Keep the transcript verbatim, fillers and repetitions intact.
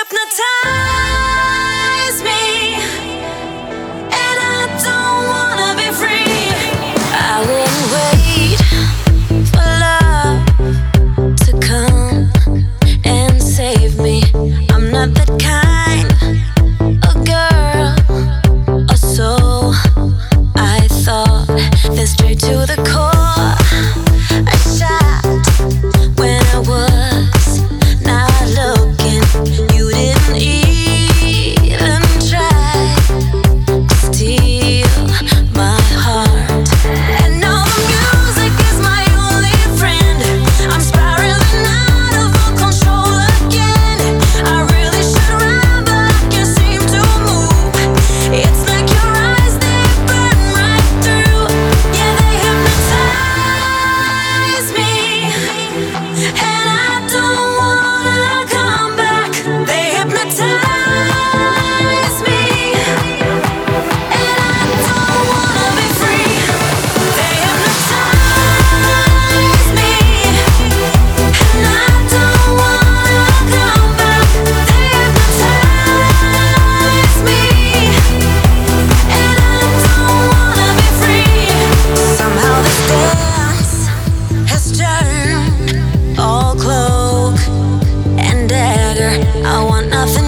hypnotize me, and I don't wanna be free. I wouldn't wait for love to come and save me. I'm not that kind of girl, or so I thought. Then straight to the core, I shot when I was not looking. You didn't even try to steal my heart. And now the music is my only friend. I'm spiraling out of all control again. I really should run, but I can't seem to move. It's like your eyes, they burn right through. Yeah, they hypnotize me, and I don't wanna come back. They hypnotize me, and I don't wanna be free. They hypnotize me, and I don't wanna come back. They hypnotize me, and I don't wanna be free. Somehow this dance has turned all cloak and dagger. I want nothing